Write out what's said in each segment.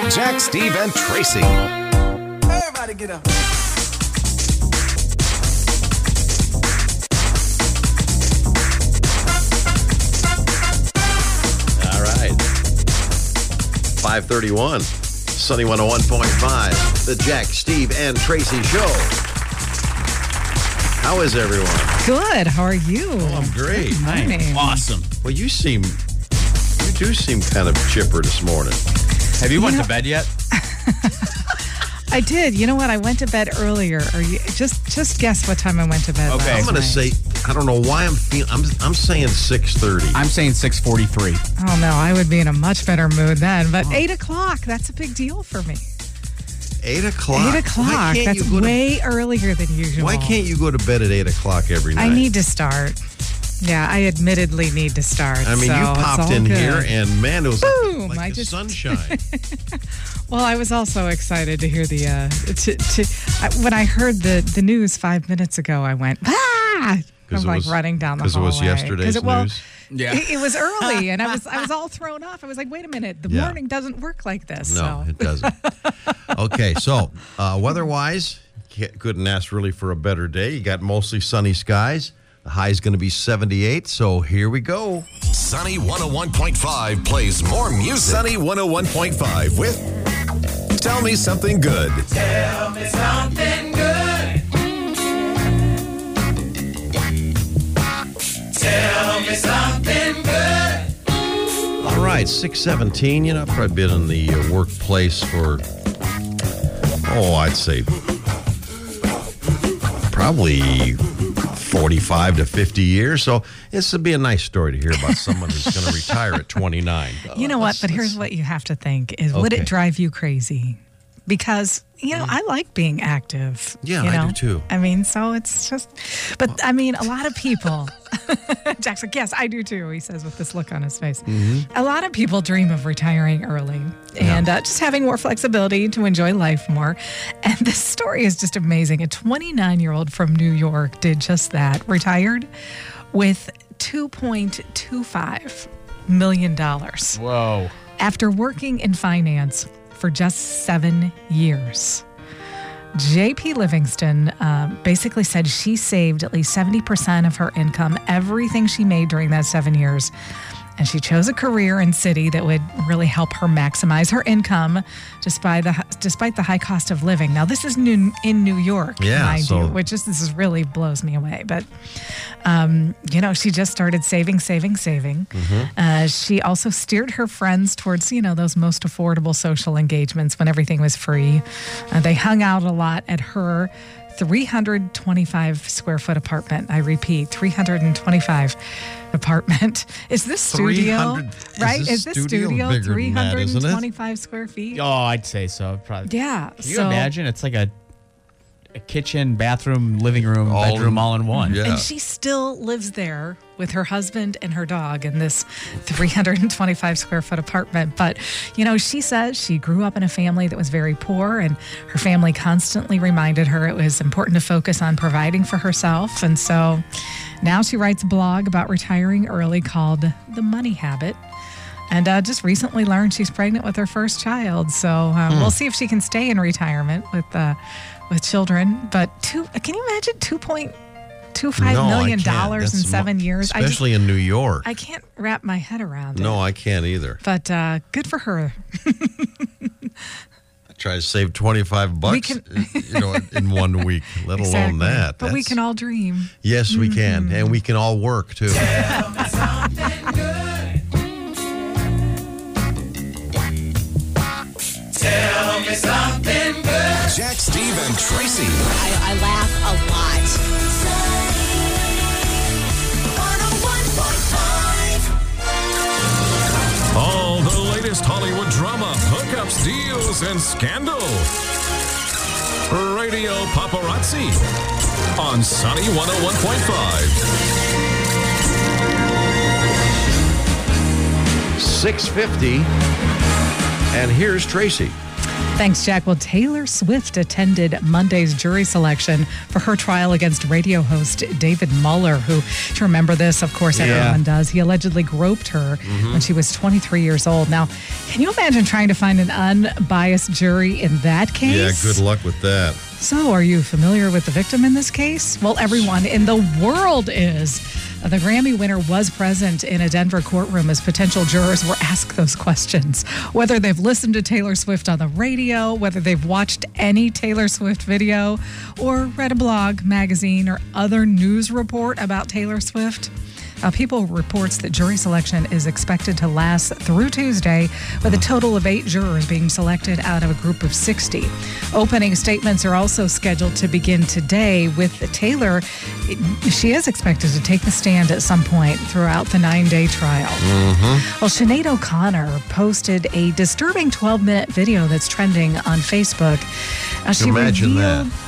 Jack, Steve, and Tracy. Everybody get up. All right. 531. Sunny 101.5. The Jack, Steve, and Tracy Show. How is everyone? Good. How are you? Oh, I'm great. Good morning. Awesome. Well, you do seem kind of chipper this morning. Have you went to bed yet? I did. You know what? I went to bed earlier. Or just guess what time I went to bed. Okay. last I'm going to night. say, I don't know why I'm saying 6:30. I'm saying 6:43. Oh no, I would be in a much better mood then. But 8 o'clock, that's a big deal for me. 8 o'clock. 8 o'clock. That's way earlier than usual. Why can't you go to bed at 8 o'clock every night? I need to start. Yeah, I admittedly need to start. I mean, so you it's popped all in good. here and man, it was Boom, like I the just- sunshine. Well, I was also excited to hear the when I heard the news 5 minutes ago. I went I'm like running down the hallway. Because it was yesterday's news? Yeah. It was early, and I was all thrown off. I was like, wait a minute, the morning doesn't work like this. No, so. it doesn't. Okay, so weather-wise, couldn't ask really for a better day. You got mostly sunny skies. The high is going to be 78, so here we go. Sunny 101.5 plays more music. Sunny 101.5 with Tell Me Something Good. Tell me something good. Tell me something good. All right, 6:17. You know, I've probably been in the workplace for, I'd say probably 45 to 50 years. So this would be a nice story to hear about someone who's going to retire at 29. You know what? But here's what you have to think: is would Okay. it drive you crazy? Because I like being active. Yeah, you I know? do too. I mean, so it's just. But I mean, a lot of people. Jack's like, yes, I do too. He says with this look on his face. A lot of people dream of retiring early and just having more flexibility to enjoy life more. And this story is just amazing. A 29-year-old from New York did just that. Retired with $2.25 million. Whoa. After working in finance for just 7 years. JP Livingston basically said she saved at least 70% of her income, everything she made during that 7 years. And she chose a career in city that would really help her maximize her income despite the high cost of living. Now, this is in New York, mind you, which this is really blows me away. But, she just started saving. She also steered her friends towards, those most affordable social engagements when everything was free. They hung out a lot at her 325 square foot apartment. I repeat, 325 apartment. Is this studio? Right? Is this studio bigger than that, isn't it? 325 square feet? Oh, I'd say so. Probably. Yeah. Can you imagine? It's like a kitchen, bathroom, living room, bedroom all in one. Yeah. And she still lives there with her husband and her dog in this 325 square foot apartment. But, she says she grew up in a family that was very poor, and her family constantly reminded her it was important to focus on providing for herself. And so now she writes a blog about retiring early called The Money Habit. And just recently learned she's pregnant with her first child. So we'll see if she can stay in retirement with children. But can you imagine $2.25 million in 7 years? Especially in New York. I can't wrap my head around it. No, I can't either. But good for her. I try to save $25 in 1 week, let alone Exactly. that. But we can all dream. Yes, we can. And we can all work, too. Tell me something good. Tell me something good. Jack, Steve, and Tracy. I laugh a lot. All the latest Hollywood drama, hookups, deals, and scandal. Radio Paparazzi on Sunny 101.5. 6:50, and here's Tracy. Thanks, Jack. Well, Taylor Swift attended Monday's jury selection for her trial against radio host David Muller, who, to remember this, of course, everyone does. He allegedly groped her when she was 23 years old. Now, can you imagine trying to find an unbiased jury in that case? Yeah, good luck with that. So, are you familiar with the victim in this case? Well, everyone in the world is. The Grammy winner was present in a Denver courtroom as potential jurors were asked those questions. Whether they've listened to Taylor Swift on the radio, whether they've watched any Taylor Swift video, or read a blog, magazine, or other news report about Taylor Swift. People reports that jury selection is expected to last through Tuesday, with a total of 8 jurors being selected out of a group of 60. Opening statements are also scheduled to begin today, with Taylor. She is expected to take the stand at some point throughout the 9-day trial. Well, Sinead O'Connor posted a disturbing 12-minute video that's trending on Facebook. She Imagine revealed- that.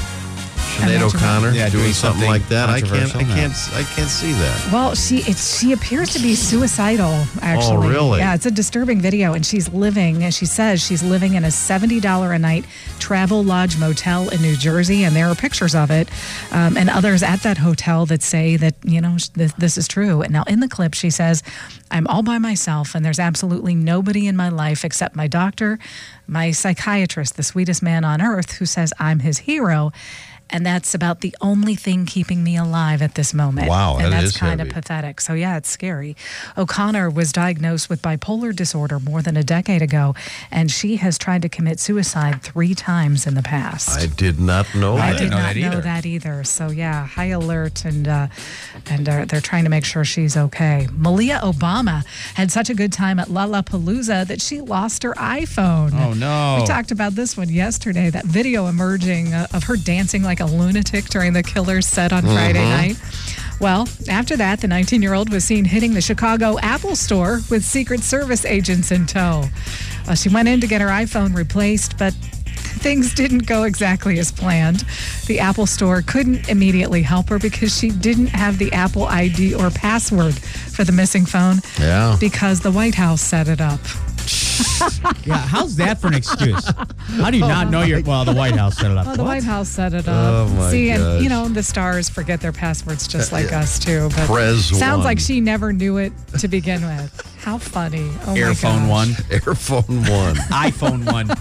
Sinead O'Connor doing something like that. I can't see that. Well, she appears to be suicidal, actually. Oh, really? Yeah, it's a disturbing video, and she says she's living in a $70 a night travel lodge motel in New Jersey, and there are pictures of it, and others at that hotel that say that, this is true. And now in the clip, she says, "I'm all by myself, and there's absolutely nobody in my life except my doctor, my psychiatrist, the sweetest man on earth, who says I'm his hero. And that's about the only thing keeping me alive at this moment." Wow, and that that's is kind of heavy. pathetic. So yeah, it's scary. O'Connor was diagnosed with bipolar disorder more than a decade ago, and she has tried to commit suicide 3 times in the past. I did not know I that. did know not that know either. that either. So yeah, high alert, and they're trying to make sure she's okay. Malia Obama had such a good time at Lollapalooza that she lost her iPhone. Oh, no. We talked about this one yesterday. That video emerging of her dancing like a lunatic during the Killers set on Friday night. Well, after that, the 19-year-old was seen hitting the Chicago Apple Store with Secret Service agents in tow. She went in to get her iPhone replaced, but things didn't go exactly as planned. The Apple Store couldn't immediately help her because she didn't have the Apple ID or password for the missing phone. Yeah. Because the White House set it up. Yeah, how's that for an excuse? How do you not know the White House set it up? Well, the What? White House set it up. Oh, my See, gosh. and the stars forget their passwords just like us too. But Prez sounds one. like she never knew it to begin with. How funny! Oh Airphone my gosh. 1, Airphone 1. iPhone 1.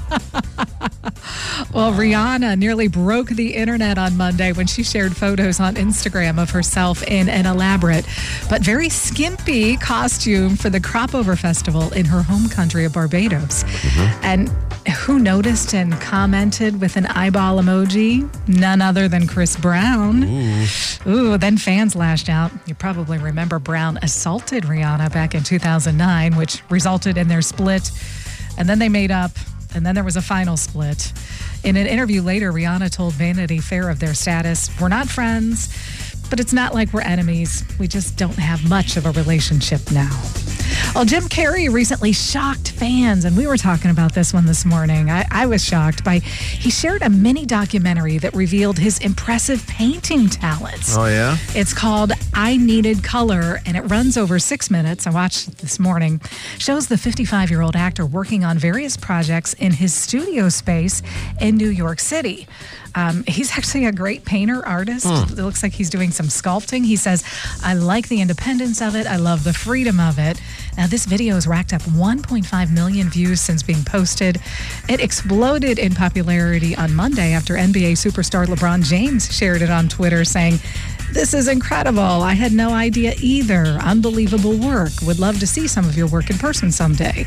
Well, Rihanna nearly broke the internet on Monday when she shared photos on Instagram of herself in an elaborate but very skimpy costume for the Crop Over Festival in her home country of Barbados. And who noticed and commented with an eyeball emoji? None other than Chris Brown. Ooh, then fans lashed out. You probably remember Brown assaulted Rihanna back in 2009, which resulted in their split. And then they made up, and then there was a final split. In an interview later, Rihanna told Vanity Fair of their status, "We're not friends, but it's not like we're enemies. We just don't have much of a relationship now." Well, Jim Carrey recently shocked fans, and we were talking about this one this morning. I was shocked he shared a mini documentary that revealed his impressive painting talents. Oh, yeah? It's called I Needed Color, and it runs over 6 minutes. I watched it this morning. Shows the 55-year-old actor working on various projects in his studio space in New York City. He's actually a great painter, artist. It looks like he's doing some sculpting. He says, "I like the independence of it. I love the freedom of it." Now, this video has racked up 1.5 million views since being posted. It exploded in popularity on Monday after NBA superstar LeBron James shared it on Twitter saying, "This is incredible. I had no idea either. Unbelievable work. Would love to see some of your work in person someday."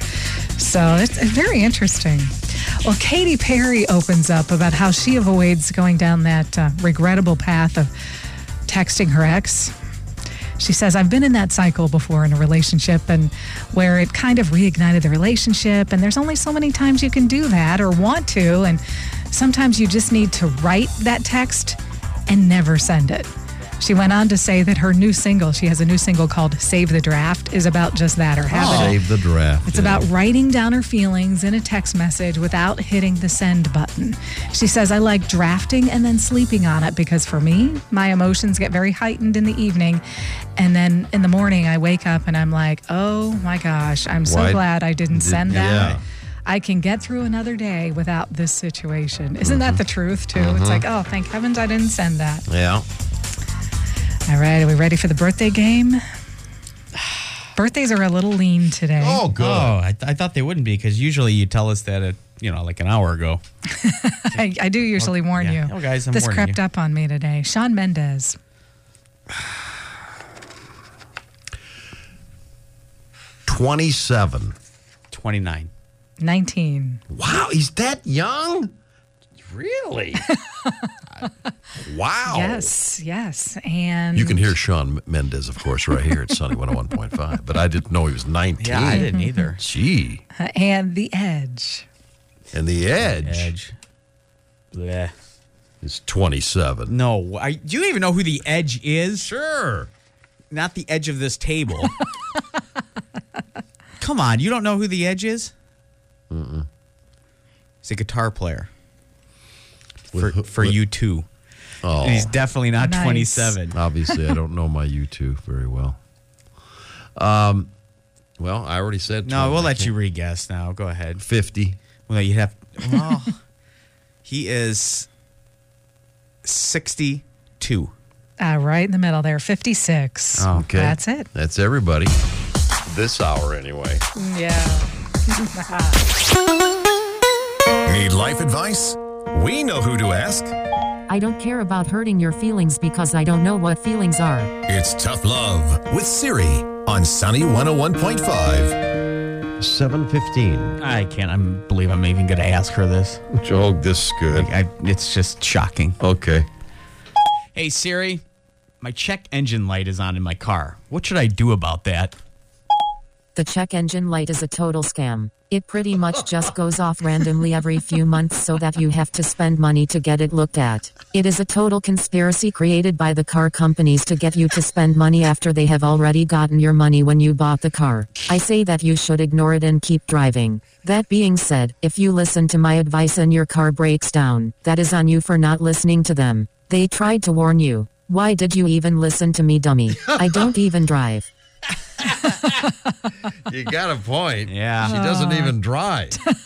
So it's very interesting. Well, Katy Perry opens up about how she avoids going down that regrettable path of texting her ex. She says, "I've been in that cycle before in a relationship, and where it kind of reignited the relationship, and there's only so many times you can do that or want to, and sometimes you just need to write that text and never send it." She went on to say that her new single, she has a new single called Save the Draft, is about just that, or habit. Save the draft. It's about writing down her feelings in a text message without hitting the send button. She says, "I like drafting and then sleeping on it because for me, my emotions get very heightened in the evening. And then in the morning, I wake up and I'm like, oh my gosh, I'm so Why glad I didn't send that. yeah. I can get through another day without this situation. Isn't that the truth, too? It's like, oh, thank heavens I didn't send that. Yeah. All right, are we ready for the birthday game? Birthdays are a little lean today. Oh, good. Oh, I thought they wouldn't be because usually you tell us that like an hour ago. I do usually warn yeah. you. Oh, guys, I'm this warning crept you. up on me today. Shawn Mendes. 27. 29. 19. Wow, he's that young? Really? Wow. Yes. And You can hear Shawn Mendes, of course, right here at Sunny 101.5. But I didn't know he was 19. Yeah, I didn't either. Gee. and The Edge. And The Edge Edge. Bleh. is 27. No, do you even know who the Edge is? Sure. Not the edge of this table. Come on, you don't know who the Edge is? He's a guitar player for U2. Oh, And he's definitely not Nice. 27. obviously, I don't know my U2 very well. Well, I already said No, 20. we'll let you re-guess now. Go ahead. 50. Well, you have. Well, he is 62. Right in the middle there, 56. Oh, Okay. That's it. That's everybody. This hour, anyway. Yeah. Need life advice? We know who to ask. I don't care about hurting your feelings because I don't know what feelings are. It's Tough Love with Siri on Sunny 101.5. 7:15. I can't believe I'm even going to ask her this. Oh, this is good. It's just shocking. Okay. Hey, Siri, my check engine light is on in my car. What should I do about that? The check engine light is a total scam. It pretty much just goes off randomly every few months so that you have to spend money to get it looked at. It is a total conspiracy created by the car companies to get you to spend money after they have already gotten your money when you bought the car. I say that you should ignore it and keep driving. That being said, if you listen to my advice and your car breaks down, that is on you for not listening to them. They tried to warn you. Why did you even listen to me, dummy? I don't even drive. You got a point. Yeah. She doesn't even drive.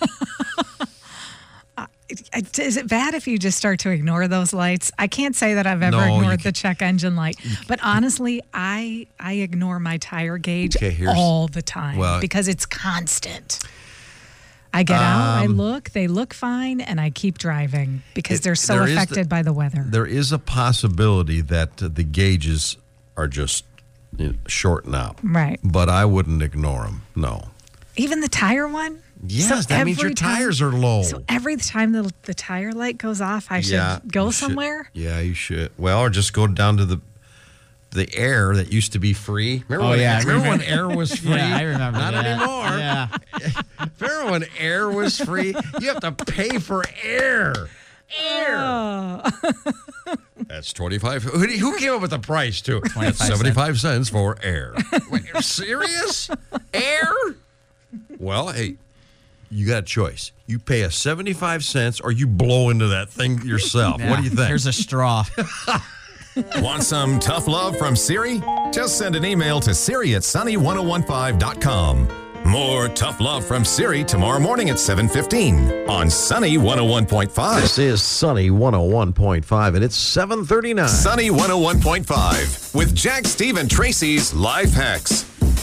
Is it bad if you just start to ignore those lights? I can't say that I've ever No, you ignored can- the check engine light, but honestly, I ignore my tire gauge Okay, here's- all the time well- because it's constant. I get out, I look, they look fine, and I keep driving because they're so there is affected by the weather. There is a possibility that the gauges are just shorting out. Right. But I wouldn't ignore them. No. Even the tire one? Yes, So that means your every time- tires are low. So every time the tire light goes off, I should go you should. somewhere? Yeah, you should. Well, or just go down to the air that used to be free. Remember remember when air was free? Yeah, I remember Not that. anymore. Yeah. Remember when air was free? You have to pay for air. Air. That's 25. Who came up with the price, too? 75 cents for air. Wait, you're serious? Air? Well, hey, you got a choice. You pay a 75 cents or you blow into that thing yourself. What do you think? Here's a straw. Want some tough love from Siri? Just send an email to Siri@sunny1015.com. More tough love from Siri tomorrow morning at 7:15 on Sunny 101.5. This is Sunny 101.5, and it's 7:39. Sunny 101.5 with Jack, Steve, and Tracy's Life Hacks.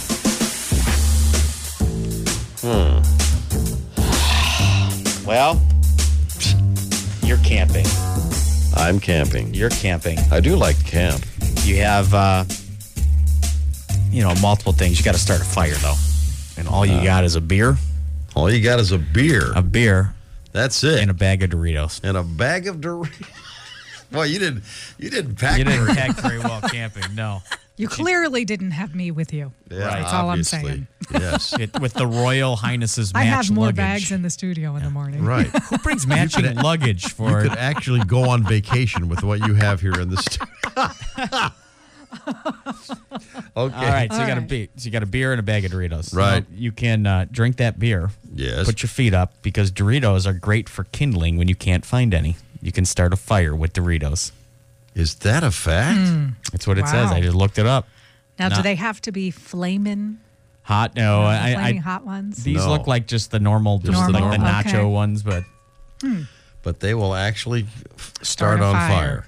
Well, you're camping. I'm camping. You're camping. I do like to camp. You have, multiple things. You got to start a fire, though. And all you got is a beer, All you got is a beer. That's it. and a bag of Doritos. And a bag of Doritos. Well, you didn't pack. You didn't Doritos. pack very well camping, no. You clearly didn't have me with you. Yeah, That's all I'm obviously. saying. Yes. With the Royal Highness's I match have more luggage. bags in the studio in the morning. Right. Who brings matching luggage You for could actually go on vacation with what you have here in the studio. Okay. All right, so All you got right. you got a beer and a bag of Doritos. Right. Now, you can drink that beer. Yes. Put your feet up because Doritos are great for kindling when you can't find any. You can start a fire with Doritos. Is that a fact? That's what it says. Wow. I just looked it up. Now, do Not- they have to be flamin' Hot? No, Flaming hot ones. These No. look like just the normal, Just like the the normal. nacho Okay. ones, but But they will actually start a on fire.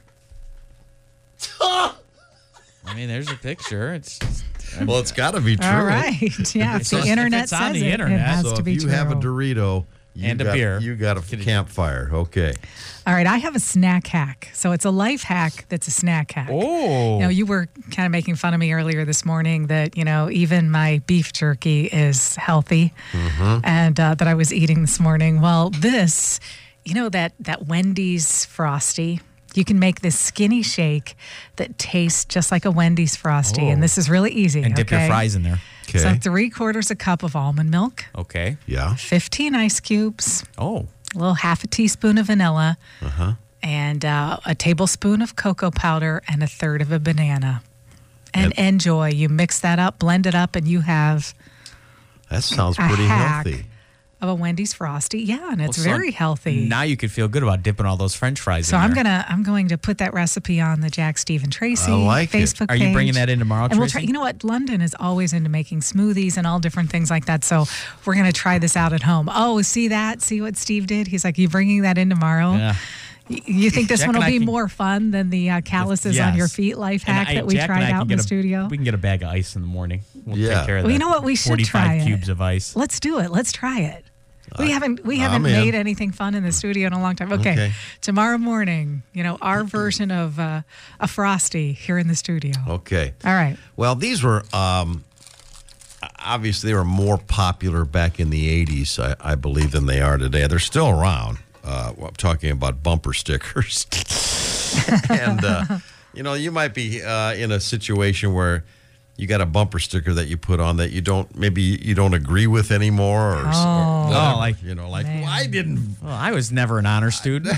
I mean, there's a picture. It's Well, it's got to be true. All right. Yeah, if the If internet it's on says the it, internet. it has So to if be you true. have a Dorito And a beer. you got a campfire. Okay. All right, I have a snack hack. So it's a life hack that's a snack hack. oh, You know, you were kind of making fun of me earlier this morning that, even my beef jerky is healthy and that I was eating this morning. Well, this, that Wendy's Frosty, you can make this skinny shake that tastes just like a Wendy's Frosty. And this is really easy. and dip your okay? fries in there. Okay. So 3/4 a cup of almond milk, Okay. Yeah. 15 ice cubes, Oh, a little half a teaspoon of vanilla, and a tablespoon of cocoa powder, and 1/3 of a banana. And enjoy. You mix that up, blend it up, and you have That sounds a pretty hack healthy. of a Wendy's Frosty. Yeah, and it's so very healthy. now you could feel good about dipping all those French fries So in I'm there. going to put that recipe on the Jack Stephen Tracy I like it. Facebook Are page. you bringing that in tomorrow, And we'll try. Tracy? You know what? London is always into making smoothies and all different things like that. So we're going to try this out at home. Oh, see that? See what Steve did? He's like, you bringing that in tomorrow? Yeah. You think this Jack one and will I be can- more fun than the calluses on your Yes. feet life And hack that we Jack and tried I can out in get the a- studio? We can get a bag of ice in the morning. We'll Yeah. take care of Well, that. you know what? We should 45 try it. cubes of ice. Let's do it. Let's try it. We haven't I'm in. made anything fun in the studio in a long time. Okay. Okay. Tomorrow morning, our version of a Frosty here in the studio. Okay. All right. Well, these were obviously they were more popular back in the 80s, I believe, than they are today. They're still around. I'm talking about bumper stickers. And, you might be in a situation where you got a bumper sticker that you put on that you don't agree with anymore, or whatever, like- man. I didn't. Well, I was never an honor student.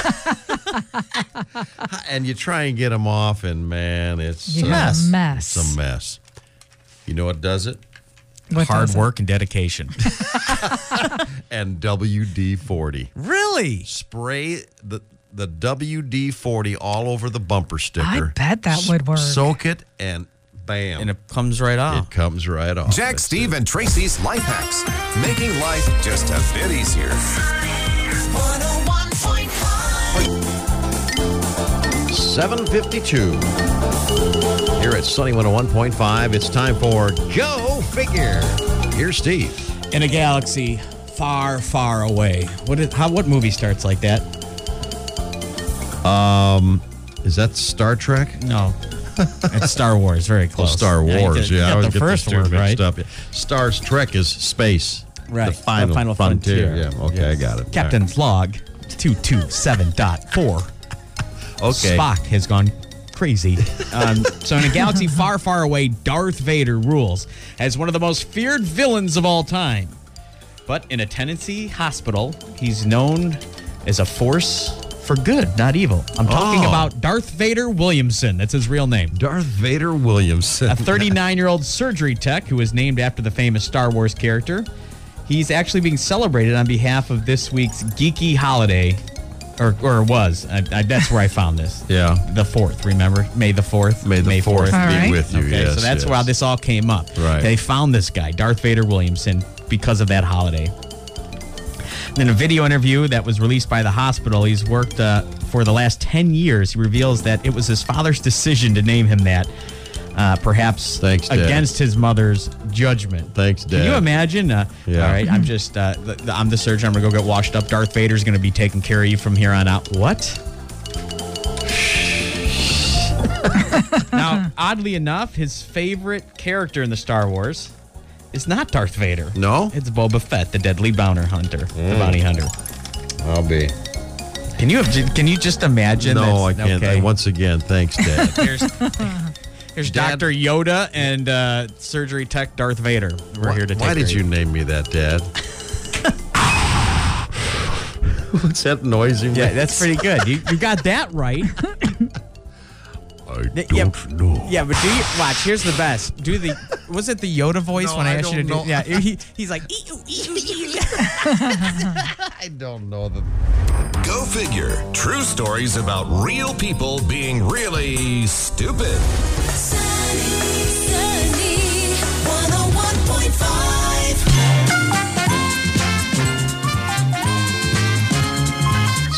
And you try and get them off, and man, it's You got a mess. It's a mess. You know what does it? What Hard does it? work and dedication. And WD-40. Really? Spray the WD-40 all over the bumper sticker. I bet that would work. Soak it, and bam, And it comes right off. it comes right off. Jack, That's Steve, it. and Tracy's Life Hacks. Making life just a bit easier. 7:52 here at Sunny 101.5. It's time for Go Figure. Here's Steve. In a galaxy far, far away. What movie starts like that? Is that Star Trek? No. It's Star Wars. Very Oh, close. Star Wars. You Yeah, I got always the get first the two word mixed right. up. Star Trek is space. Right. The final frontier. Yeah. Okay, I got it. Captain's log 227.4. Okay. Spock has gone crazy. So in a galaxy far, far away, Darth Vader rules as one of the most feared villains of all time. But in a Tennessee hospital, he's known as a force for good, not evil. I'm talking Oh. about Darth Vader Williamson. That's his real name. Darth Vader Williamson. A 39-year-old surgery tech who was named after the famous Star Wars character. He's actually being celebrated on behalf of this week's geeky holiday, or was. That's where I found this. Yeah. The 4th, remember? May the 4th. May the 4th All be right. with you. Okay, Yes, so that's yes. why this all came up. Right. They found this guy, Darth Vader Williamson, because of that holiday. In a video interview that was released by the hospital, he's worked for the last 10 years. He reveals that it was his father's decision to name him that, perhaps Thanks, Dad. against his mother's judgment. Thanks, Dad. Can you imagine? Yeah. All right, I'm just, I'm the surgeon. I'm going to go get washed up. Darth Vader's going to be taking care of you from here on out. What? Now, oddly enough, his favorite character in the Star Wars is not Darth Vader. No? It's Boba Fett, the deadly bounty hunter. The bounty hunter. I'll be. Can you just imagine? No, I that's- can't. Okay. Once again, thanks, Dad. Here's Dad- Dr. Yoda and surgery tech Darth Vader. We're here to take Why did care you of name me that, Dad? What's that noise you Yeah, make? that's pretty good. You got that right. I Yeah, don't know. Yeah, but do you watch? Here's the best. Do the was it the Yoda voice No, when I I asked you to don't do? know. Yeah, he's like. "Ee-oo, ee-oo, ee-oo." I don't know the. Go figure. True stories about real people being really stupid. Sunny, 101.5.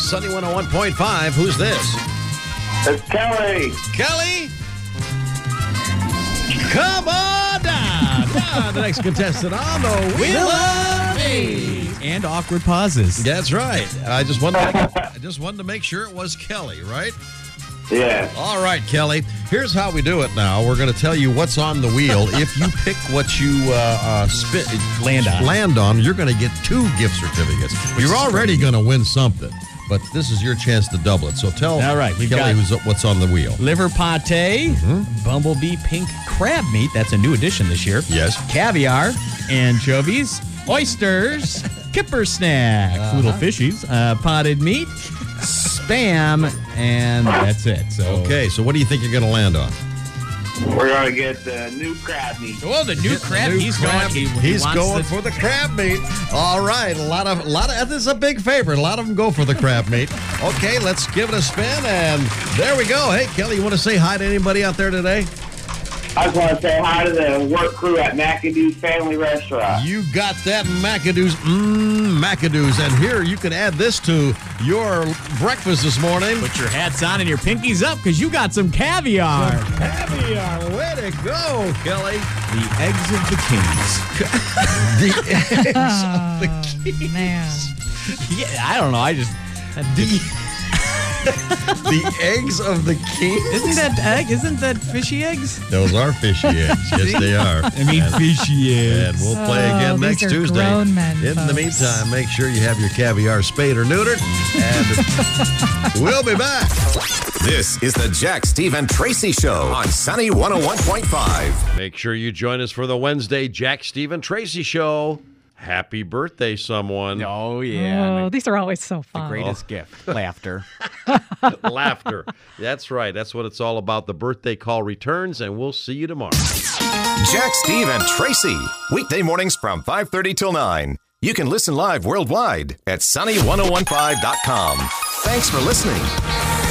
Sunny 101.5. Who's this? It's Kelly. Kelly? Come on down. The next contestant on the Wheel of Me. And awkward pauses. That's right. I just wanted to make sure it was Kelly, right? Yeah. All right, Kelly. Here's how we do it now. We're going to tell you what's on the wheel. If you pick what you land on, you're going to get 2 gift certificates. You're already going to win something, but this is your chance to double it. So tell All right, we've Kelly what's on the wheel. Liver pate, bumblebee pink crab meat. That's a new addition this year. Yes. Caviar, anchovies, oysters, kipper snack, little fishies, potted meat, Spam, and that's it. So Okay, so what do you think you're going to land on? We're going to get the new crab meat. Oh, the new crab. He's going for the crab meat. All right, a lot of this is a big favorite. A lot of them go for the crab meat. Okay, let's give it a spin, and there we go. Hey, Kelly, you want to say hi to anybody out there today? I just want to say hi to the work crew at McAdoo's Family Restaurant. You got that McAdoo's. McAdoo's. And here, you can add this to your breakfast this morning. Put your hats on and your pinkies up because you got some caviar. Caviar. Way to go, Kelly. The eggs of the kings. The eggs of the kings. Man. Yeah, I don't know. I just... The eggs of the kings? Isn't that egg? Isn't that fishy eggs? Those are fishy eggs. Yes, they are. I mean, fishy eggs. And we'll play again these next are Tuesday. grown men, In the folks. meantime, make sure you have your caviar spayed or neutered. And we'll be back. This is the Jack, Steve, and Tracy Show on Sunny 101.5. Make sure you join us for the Wednesday Jack, Steve, and Tracy Show. Happy birthday, someone. Oh, yeah. Oh, these are always so The fun. greatest gift. Laughter. Laughter. That's right. That's what it's all about. The birthday call returns, and we'll see you tomorrow. Jack, Steve, and Tracy. Weekday mornings from 5:30 till 9. You can listen live worldwide at sunny1015.com. Thanks for listening.